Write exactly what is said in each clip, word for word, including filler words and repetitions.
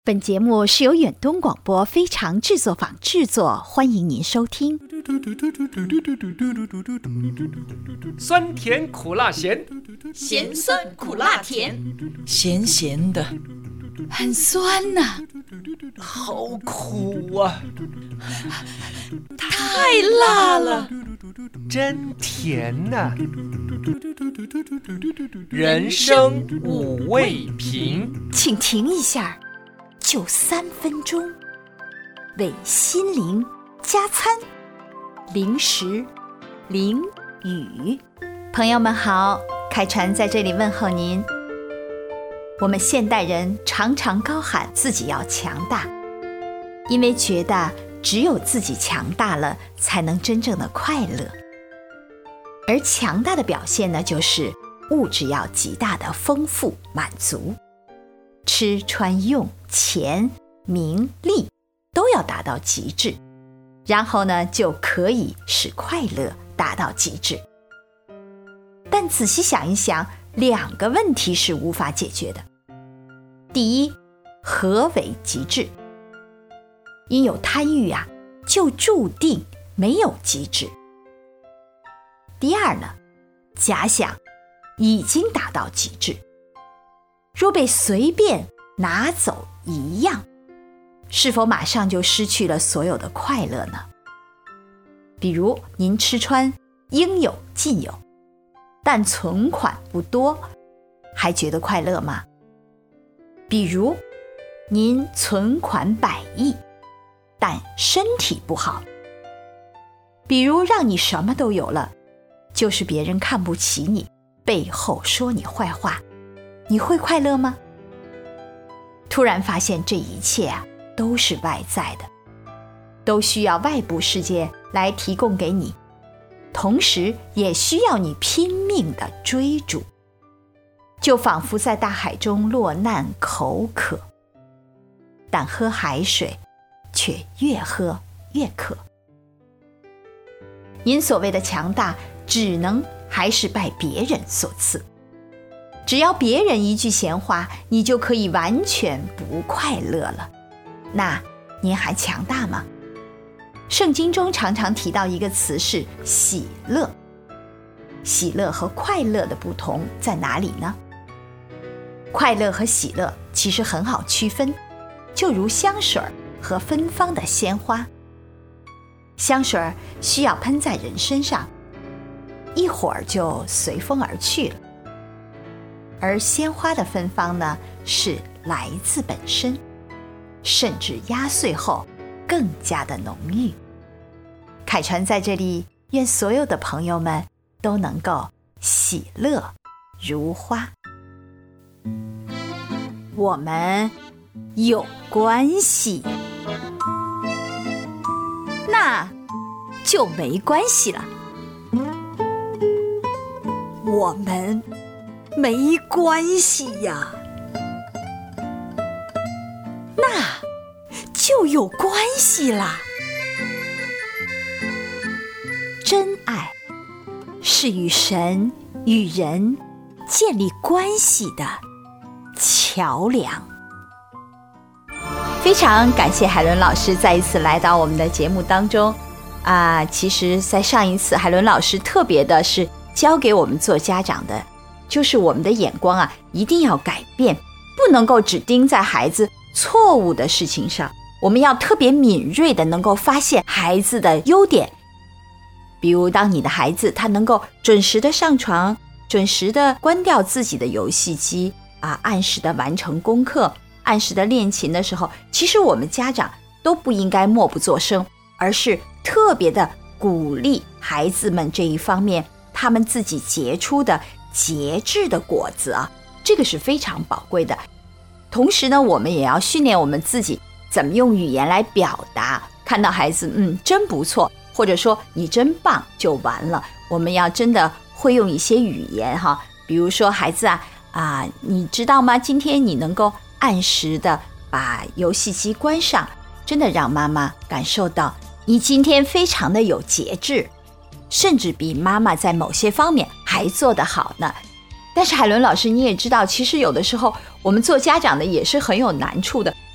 本节目是由远东广播非常制作坊制作，欢迎您收听。 酸甜苦辣咸， 咸酸苦辣甜， 咸咸的， 很酸呐、啊， 好苦啊， 太辣了， 真甜呐、啊！人生五味瓶， 请停一下，就三分钟，为心灵加餐。零食淋雨，朋友们好，凯传在这里问候您。我们现代人常常高喊自己要强大，因为觉得只有自己强大了，才能真正的快乐。而强大的表现呢，就是物质要极大的丰富满足，吃穿用钱名利都要达到极致，然后呢就可以使快乐达到极致。但仔细想一想，两个问题是无法解决的。第一，何为极致？因有贪欲啊，就注定没有极致。第二呢，假想已经达到极致，若被随便拿走一样，是否马上就失去了所有的快乐呢？比如您吃穿应有尽有，但存款不多，还觉得快乐吗？比如您存款百亿，但身体不好。比如让你什么都有了，就是别人看不起你，背后说你坏话，你会快乐吗？突然发现这一切啊，都是外在的，都需要外部世界来提供给你，同时也需要你拼命的追逐，就仿佛在大海中落难口渴，但喝海水却越喝越渴。您所谓的强大，只能还是拜别人所赐。只要别人一句闲话，你就可以完全不快乐了，那您还强大吗？圣经中常常提到一个词是喜乐。喜乐和快乐的不同在哪里呢？快乐和喜乐其实很好区分，就如香水和芬芳的鲜花。香水需要喷在人身上，一会儿就随风而去了，而鲜花的芬芳呢，是来自本身，甚至压碎后更加的浓郁。凯传在这里愿所有的朋友们都能够喜乐如花。我们有关系，那就没关系了。我们没关系呀，那就有关系啦。真爱是与神与人建立关系的桥梁。非常感谢海伦老师再一次来到我们的节目当中啊！其实在上一次海伦老师特别的是教给我们做家长的，就是我们的眼光啊一定要改变，不能够只盯在孩子错误的事情上，我们要特别敏锐的能够发现孩子的优点。比如当你的孩子他能够准时的上床，准时的关掉自己的游戏机啊，按时的完成功课，按时的练琴的时候，其实我们家长都不应该默不作声，而是特别的鼓励孩子们这一方面他们自己结出的节制的果子啊，这个是非常宝贵的。同时呢，我们也要训练我们自己怎么用语言来表达，看到孩子嗯真不错，或者说你真棒就完了，我们要真的会用一些语言哈，比如说孩子啊啊，你知道吗？今天你能够按时的把游戏机关上，真的让妈妈感受到你今天非常的有节制，甚至比妈妈在某些方面还做得好呢。但是海伦老师，你也知道，其实有的时候我们做家长的也是很有难处的，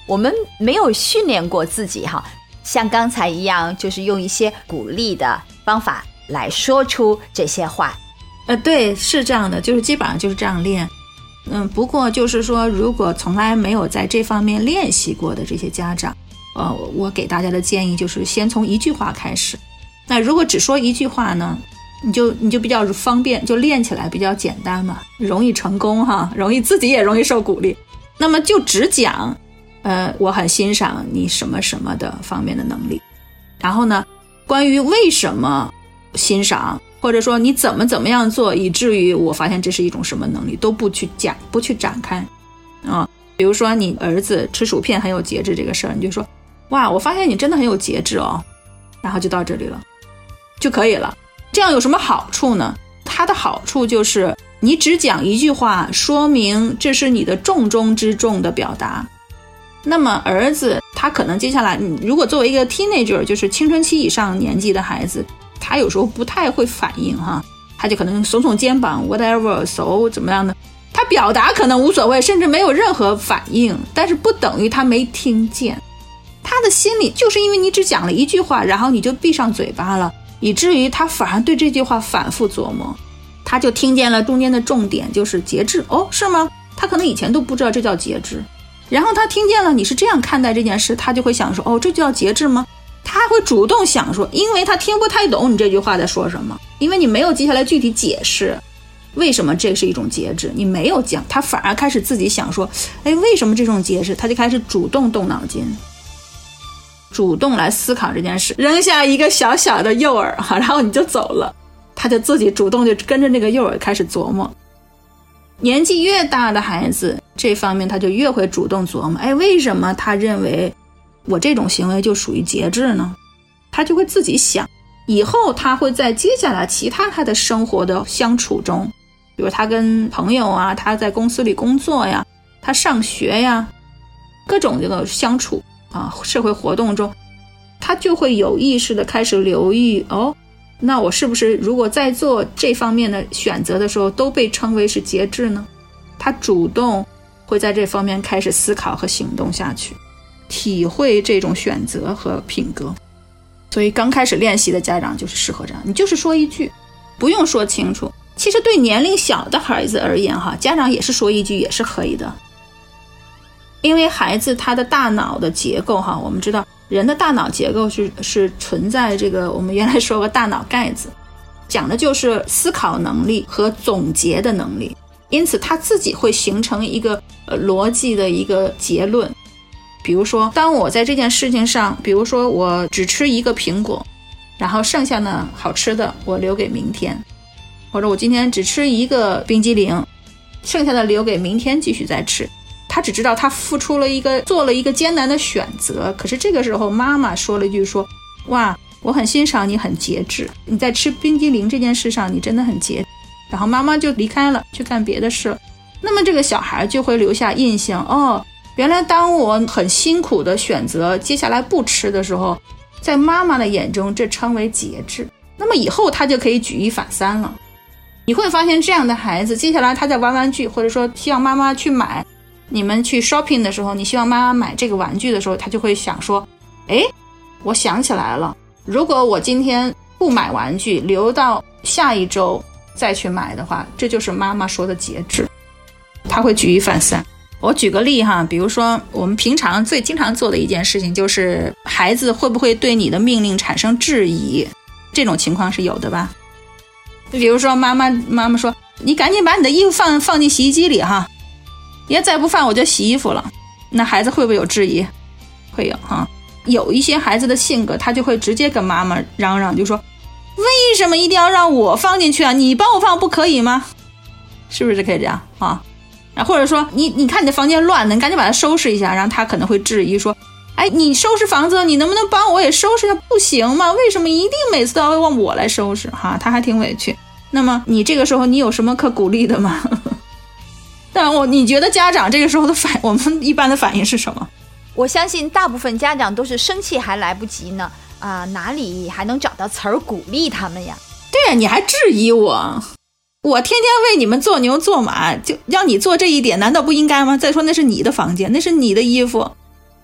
我们没有训练过自己哈，像刚才一样，就是用一些鼓励的方法来说出这些话。 呃，对，是这样的，就是基本上就是这样练。嗯，不过就是说，如果从来没有在这方面练习过的这些家长，呃，我给大家的建议就是先从一句话开始。那如果只说一句话呢，你就你就比较方便，就练起来比较简单嘛，容易成功哈，容易自己也容易受鼓励。那么就只讲，呃，我很欣赏你什么什么的方面的能力。然后呢，关于为什么欣赏，或者说你怎么怎么样做，以至于我发现这是一种什么能力，都不去讲，不去展开啊。比如说你儿子吃薯片很有节制这个事儿，你就说，哇，我发现你真的很有节制哦，然后就到这里了，就可以了。这样有什么好处呢？它的好处就是你只讲一句话，说明这是你的重中之重的表达。那么儿子他可能接下来，如果作为一个 teenager， 就是青春期以上年纪的孩子，他有时候不太会反应哈，他就可能耸耸肩膀 whatever so 怎么样的，他表达可能无所谓，甚至没有任何反应，但是不等于他没听见。他的心里就是因为你只讲了一句话，然后你就闭上嘴巴了，以至于他反而对这句话反复琢磨，他就听见了中间的重点，就是节制。哦，是吗？他可能以前都不知道这叫节制，然后他听见了你是这样看待这件事，他就会想说，哦，这就叫节制吗？他会主动想说，因为他听不太懂你这句话在说什么，因为你没有接下来具体解释为什么这是一种节制，你没有讲，他反而开始自己想说，哎，为什么这种节制？他就开始主动动脑筋，主动来思考这件事，扔下一个小小的诱饵，然后你就走了，他就自己主动就跟着那个诱饵开始琢磨。年纪越大的孩子，这方面他就越会主动琢磨，哎，为什么他认为我这种行为就属于节制呢？他就会自己想，以后他会在接下来其他他的生活的相处中，比如他跟朋友啊，他在公司里工作呀，他上学呀，各种这个相处啊，社会活动中，他就会有意识的开始留意，哦，那我是不是如果在做这方面的选择的时候都被称为是节制呢？他主动会在这方面开始思考和行动下去，体会这种选择和品格。所以刚开始练习的家长就是适合这样，你就是说一句，不用说清楚。其实对年龄小的孩子而言哈，家长也是说一句也是可以的。因为孩子他的大脑的结构哈，我们知道人的大脑结构是是存在这个我们原来说过大脑盖子，讲的就是思考能力和总结的能力，因此他自己会形成一个呃逻辑的一个结论。比如说当我在这件事情上，比如说我只吃一个苹果，然后剩下呢好吃的我留给明天，或者我今天只吃一个冰激凌，剩下的留给明天继续再吃。他只知道他付出了一个做了一个艰难的选择，可是这个时候妈妈说了一句说，哇，我很欣赏你很节制，你在吃冰激凌这件事上你真的很节制，然后妈妈就离开了去干别的事了。那么这个小孩就会留下印象，哦，原来当我很辛苦的选择接下来不吃的时候，在妈妈的眼中这称为节制，那么以后他就可以举一反三了。你会发现这样的孩子接下来他在玩玩具，或者说希望妈妈去买，你们去 shopping 的时候，你希望妈妈买这个玩具的时候，他就会想说，诶，我想起来了，如果我今天不买玩具，留到下一周再去买的话，这就是妈妈说的节制。他会举一反三。我举个例哈，比如说我们平常最经常做的一件事情，就是孩子会不会对你的命令产生质疑，这种情况是有的吧。比如说妈妈妈妈说，你赶紧把你的衣服放放进洗衣机里哈，你要再不放我就洗衣服了，那孩子会不会有质疑？会有哈。有一些孩子的性格，他就会直接跟妈妈嚷嚷，就说为什么一定要让我放进去啊？你帮我放不可以吗？是不是可以这样啊？或者说你你看你的房间乱了，你赶紧把它收拾一下，然后他可能会质疑说，哎，你收拾房子，你能不能帮我也收拾一下？不行吗？为什么一定每次都要让我来收拾哈？他还挺委屈。那么你这个时候你有什么可鼓励的吗？但我你觉得家长这个时候的反我们一般的反应是什么？ 我相信大部分家长都是生气还来不及呢，啊、呃，哪里还能找到词儿鼓励他们呀？ 对呀，你还质疑我，我天天为你们做牛做马，就让你做这一点，难道不应该吗？再说那是你的房间，那是你的衣服，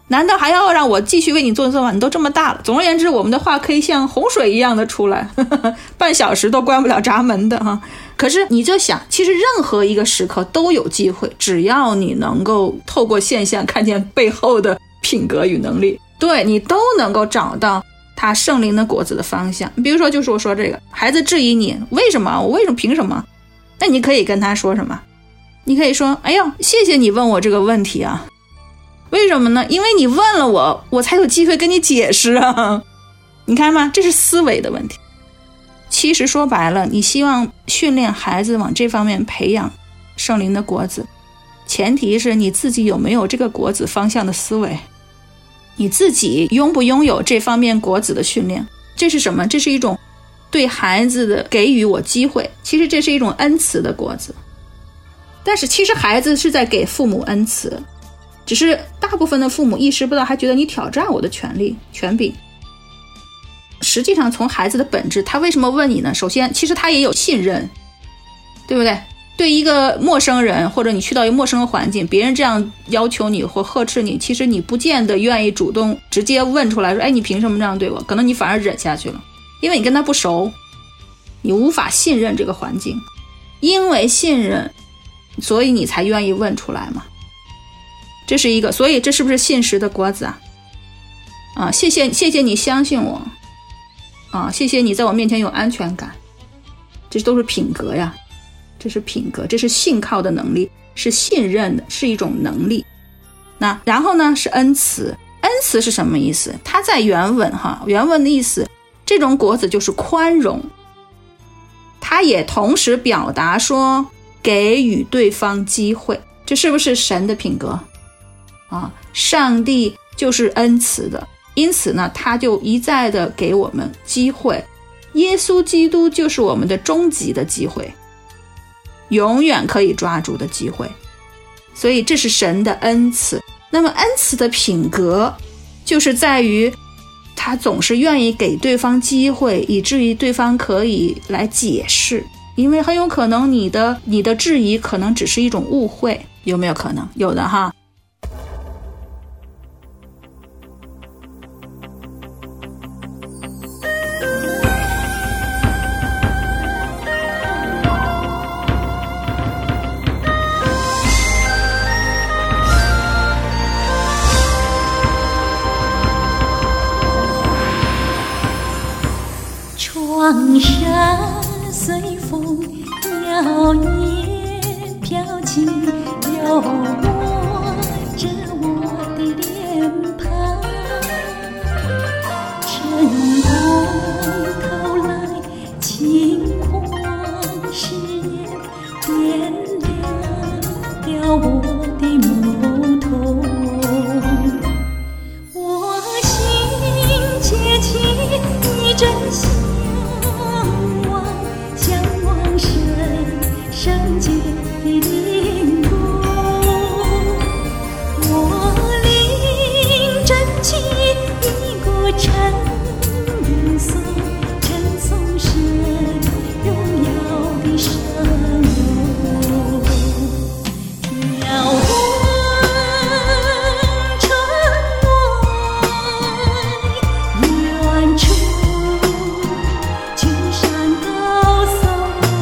难道还要让我继续为你做做饭？你都这么大了。总而言之，我们的话可以像洪水一样的出来，呵呵，半小时都关不了闸门的哈。可是你就想，其实任何一个时刻都有机会，只要你能够透过现象看见背后的品格与能力，对你都能够找到他圣灵的果子的方向。比如说，就是我说这个孩子质疑你为什么，我为什么凭什么？那你可以跟他说什么？你可以说，哎呦，谢谢你问我这个问题啊。为什么呢？因为你问了我，我才有机会跟你解释啊。你看吗？这是思维的问题。其实说白了，你希望训练孩子往这方面培养圣灵的果子，前提是你自己有没有这个果子方向的思维，你自己拥不拥有这方面果子的训练。这是什么？这是一种对孩子的给予我机会，其实这是一种恩慈的果子。但是其实孩子是在给父母恩慈，只是大部分的父母意识不到，还觉得你挑战我的权利权柄。实际上从孩子的本质，他为什么问你呢？首先其实他也有信任，对不对？对一个陌生人，或者你去到一个陌生的环境，别人这样要求你或呵斥你，其实你不见得愿意主动直接问出来说，哎，你凭什么这样对我？可能你反而忍下去了，因为你跟他不熟，你无法信任这个环境，因为信任所以你才愿意问出来嘛。这是一个，所以这是不是信实的果子啊？啊，谢谢谢谢你相信我，啊，谢谢你在我面前有安全感，这都是品格呀，这是品格，这是信靠的能力，是信任的，是一种能力。那然后呢是恩慈，恩慈是什么意思？它在原文哈，原文的意思，这种果子就是宽容，它也同时表达说给予对方机会，这是不是神的品格？啊，上帝就是恩慈的，因此呢，他就一再的给我们机会。耶稣基督就是我们的终极的机会，永远可以抓住的机会。所以这是神的恩慈。那么恩慈的品格，就是在于他总是愿意给对方机会，以至于对方可以来解释。因为很有可能你的你的质疑可能只是一种误会，有没有可能？有的哈。 窗纱随风摇曳飘起，诱惑着我的脸庞。晨光透来，轻狂誓言点亮了我的眸瞳。我心切起一阵心。圣洁的灵光，我领真起一个沉颂，沉颂神荣耀的圣容。眺望窗外，远处群山高耸。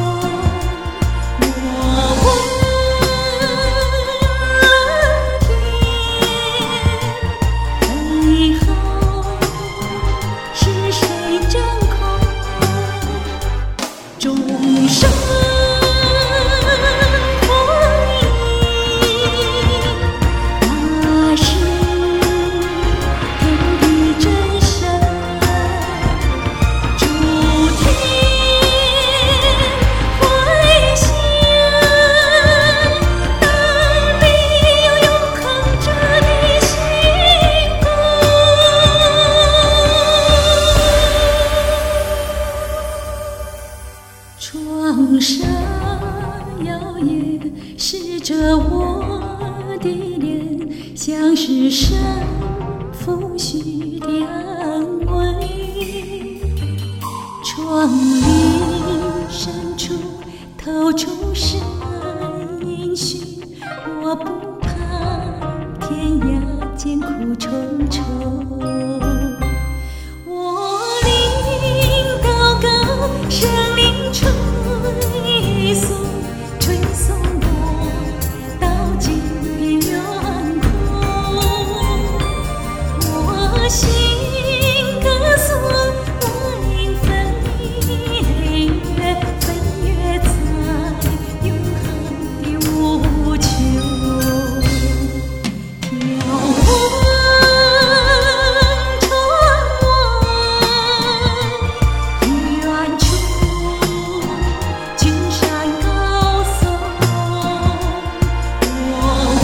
窗纱摇曳，湿着我的脸，像是神抚恤的安慰。窗棂深处透出神应许，我不怕天涯艰苦重重。我领高高圣灵吹送，吹送我到金边远空。我心歌颂，我灵飞跃，飞跃在永恒的无穷。眺望窗外，远处群山高耸。我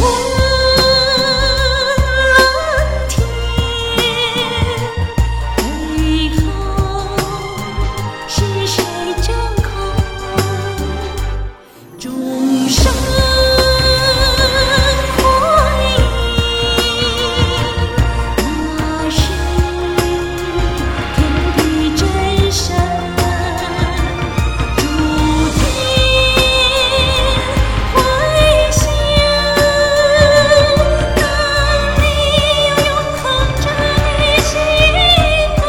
问蓝天，背后是谁掌控？众生回忆，那是天地真神。诸天回响，那里有永恒真理心动。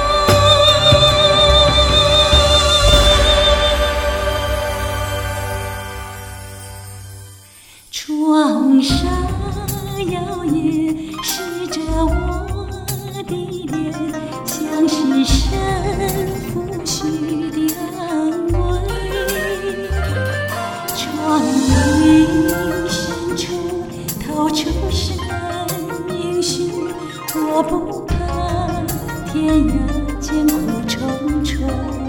窗纱摇曳，湿着我的脸，像是神抚恤的安慰。窗棂深处透出神应许，我不怕天涯艰苦重重。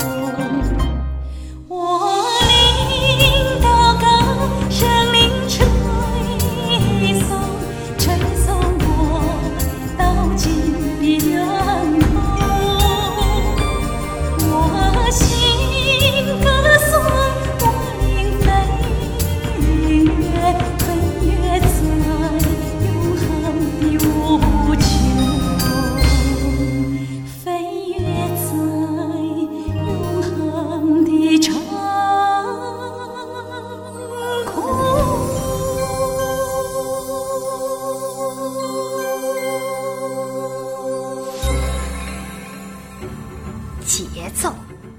我领高高圣灵吹送，吹送我到金边远空。我心歌颂，我灵飞跃，飞跃在永恒的无穷，飞跃在永恒的长空。 节奏、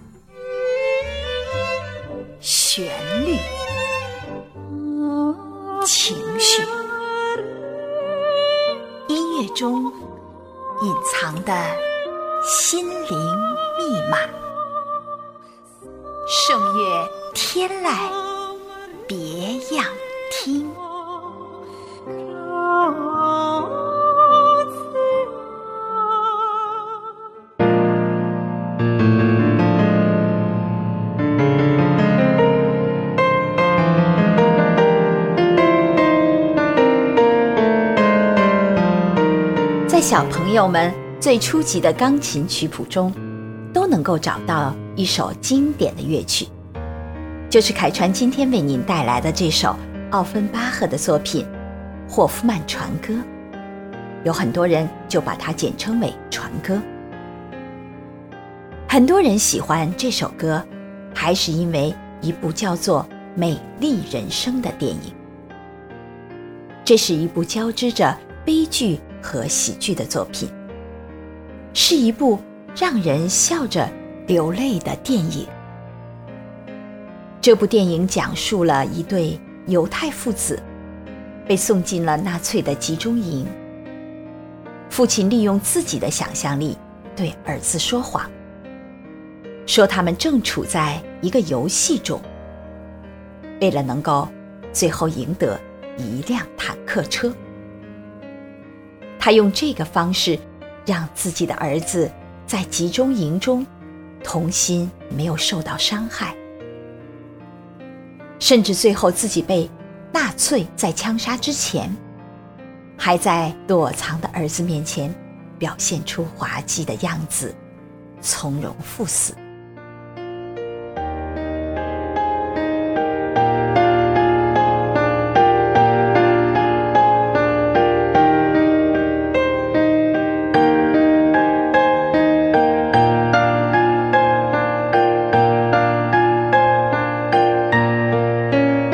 旋律、情绪，音乐中隐藏的心灵密码。圣乐天籁，别样听。在小朋友们最初级的钢琴曲谱中，都能够找到一首经典的乐曲，就是凯川今天为您带来的这首奥芬巴赫的作品《霍夫曼船歌》，有很多人就把它简称为船歌。很多人喜欢这首歌，还是因为一部叫做《美丽人生》的电影。这是一部交织着悲剧和喜剧的作品，是一部让人笑着流泪的电影。这部电影讲述了一对犹太父子被送进了纳粹的集中营，父亲利用自己的想象力对儿子说谎，说他们正处在一个游戏中，为了能够最后赢得一辆坦克车。他用这个方式让自己的儿子在集中营中童心没有受到伤害，甚至最后自己被纳粹在枪杀之前，还在躲藏的儿子面前表现出滑稽的样子，从容赴死。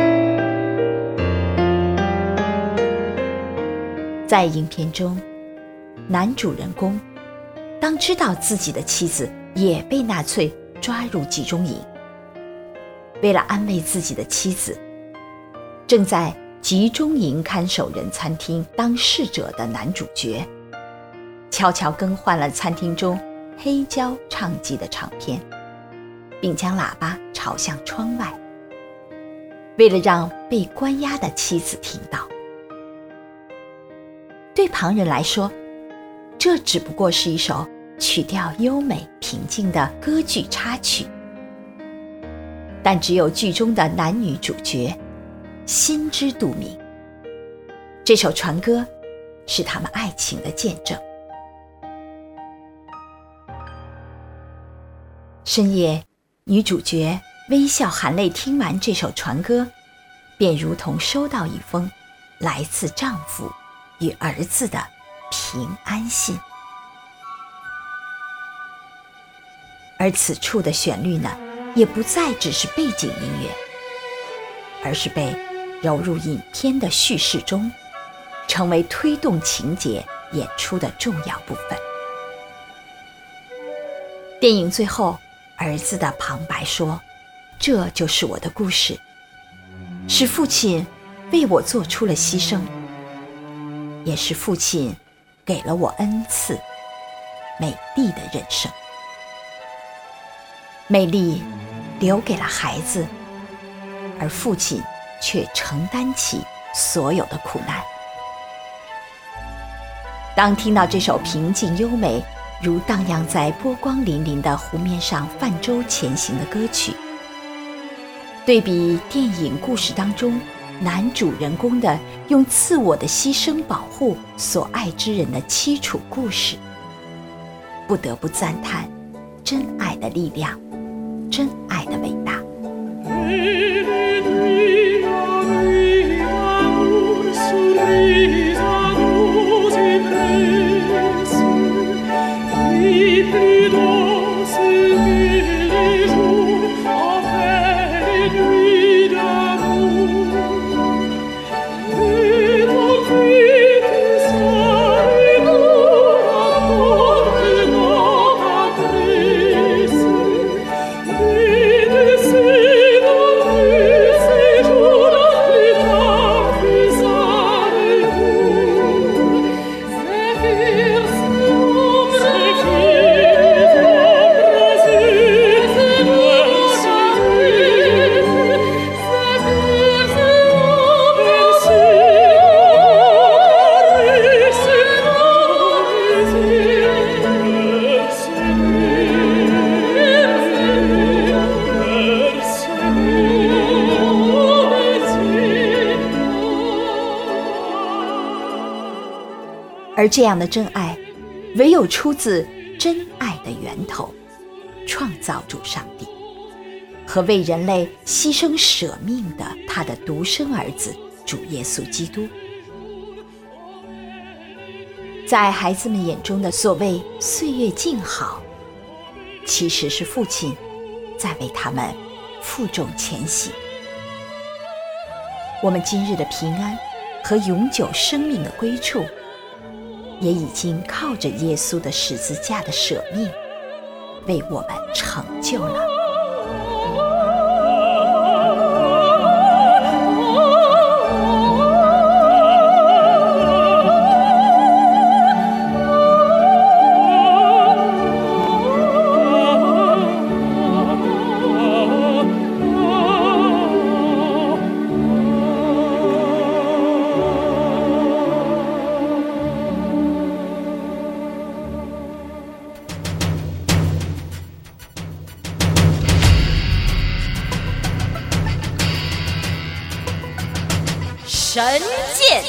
在影片中， 男主人公当知道自己的妻子也被纳粹抓入集中营，为了安慰自己的妻子，正在集中营看守人餐厅当侍者的男主角悄悄更换了餐厅中黑胶唱机的唱片，并将喇叭朝向窗外，为了让被关押的妻子听到。对旁人来说，这只不过是一首曲调优美平静的歌剧插曲，但只有剧中的男女主角心知肚明，这首船歌是他们爱情的见证。深夜，女主角微笑含泪听完这首船歌，便如同收到一封来自丈夫与儿子的平安信。而此处的旋律呢，也不再只是背景音乐，而是被揉入影片的叙事中，成为推动情节演出的重要部分。电影最后，儿子的旁白说：“这就是我的故事，是父亲为我做出了牺牲，也是父亲给了我恩赐，美丽的人生。美丽留给了孩子，而父亲却承担起所有的苦难。”当听到这首平静优美，如荡漾在波光粼粼的湖面上泛舟前行的歌曲，对比电影故事当中男主人公的用自我的牺牲保护所爱之人的凄楚故事，不得不赞叹真爱的力量，真爱的伟大。而这样的真爱，唯有出自真爱的源头，创造主上帝和为人类牺牲舍命的他的独生儿子主耶稣基督。在孩子们眼中的所谓岁月静好，其实是父亲在为他们负重前行。我们今日的平安和永久生命的归处，也已经靠着耶稣的十字架的舍命，为我们成就了。 神剑，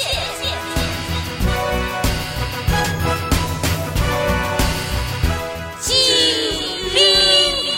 机灵，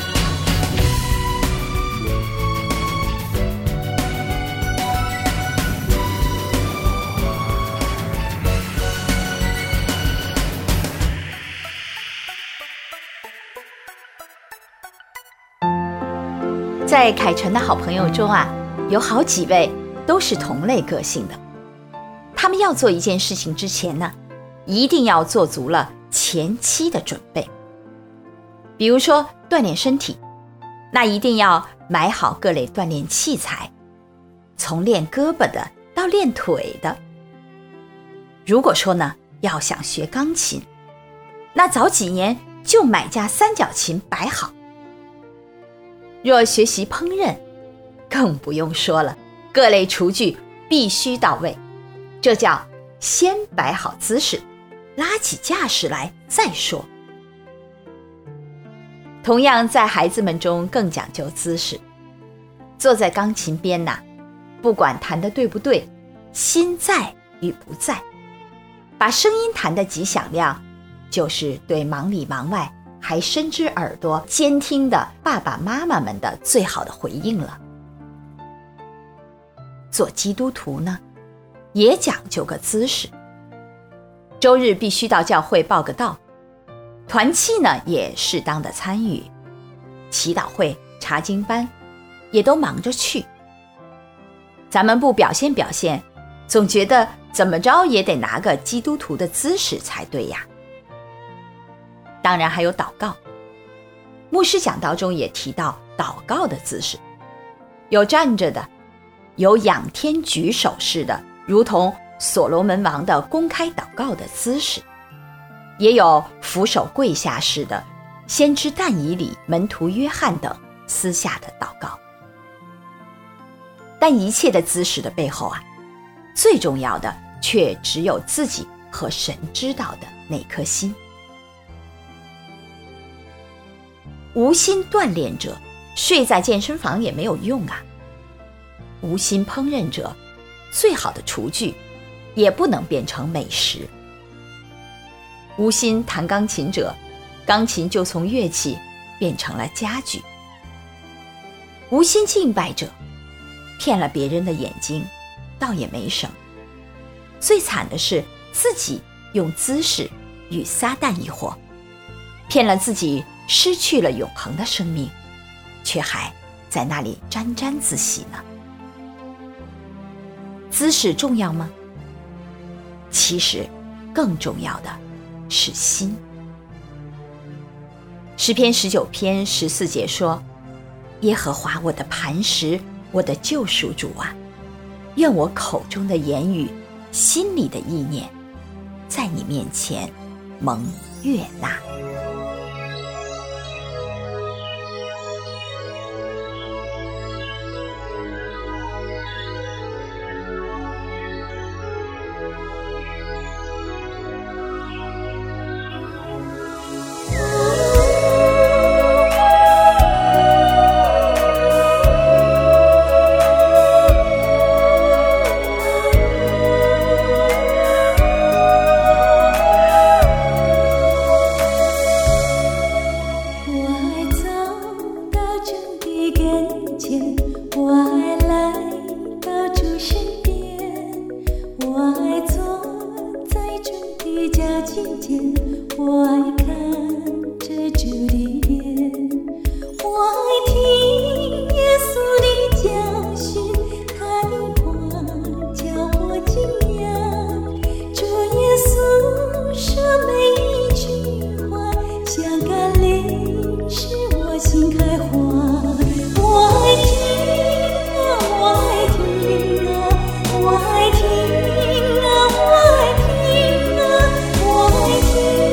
在凯旋的好朋友中啊，有好几位都是同类个性的。他们要做一件事情之前呢， 一定要做足了前期的准备。比如说锻炼身体，那一定要买好各类锻炼器材，从练胳膊的到练腿的。如果说呢，要想学钢琴，那早几年就买架三角琴摆好。若学习烹饪，更不用说了，各类厨具必须到位，这叫先摆好姿势，拉起架势来再说。同样在孩子们中更讲究姿势，坐在钢琴边呐、啊，不管弹得对不对，心在与不在，把声音弹得极响亮，就是对忙里忙外还伸只耳朵监听的爸爸妈妈们的最好的回应了。做基督徒呢，也讲究个姿势，周日必须到教会报个到，团契呢也适当的参与，祈祷会、查经班也都忙着去。咱们不表现表现，总觉得怎么着也得拿个基督徒的姿势才对呀。当然还有祷告，牧师讲道中也提到祷告的姿势，有站着的，有仰天举手式的，如同所罗门王的公开祷告的姿势，也有俯首跪下式的，先知但以理、门徒约翰等私下的祷告。但一切的姿势的背后啊，最重要的却只有自己和神知道的那颗心。无心锻炼者，睡在健身房也没有用啊。无心烹饪者，最好的厨具也不能变成美食。无心弹钢琴者，钢琴就从乐器变成了家具。无心敬拜者，骗了别人的眼睛，倒也没什么。最惨的是自己用姿势与撒旦一伙，骗了自己，失去了永恒的生命，却还在那里沾沾自喜呢。姿势重要吗？其实更重要的是心。诗篇十九篇十四节说，耶和华我的磐石，我的救赎主啊，愿我口中的言语，心里的意念，在你面前蒙悦纳。 我爱看着主的脸，我爱听耶稣的教训，他的话叫我敬仰。主耶稣说每一句话，像甘霖使我心开花。我爱听啊，我爱听啊，我爱听啊，我爱听啊，我爱听。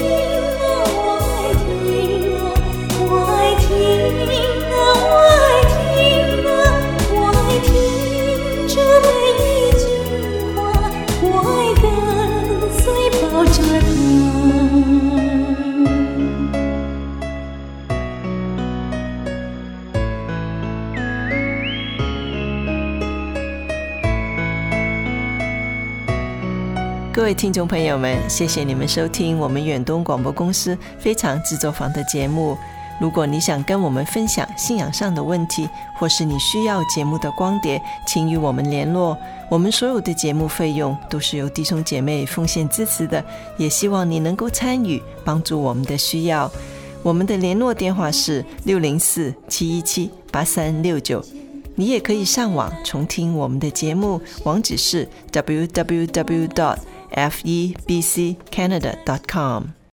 各位听众朋友们，谢谢你们收听我们远东广播公司非常制作坊的节目。如果你想跟我们分享信仰上的问题，或是你需要节目的光碟，请与我们联络。我们所有的节目费用都是由弟兄姐妹奉献支持的，也希望你能够参与，帮助我们的需要。我们的联络电话是六零四七一七八三六九。你也可以上网重听我们的节目，网址是 double-u double-u double-u dot f e b c canada dot com。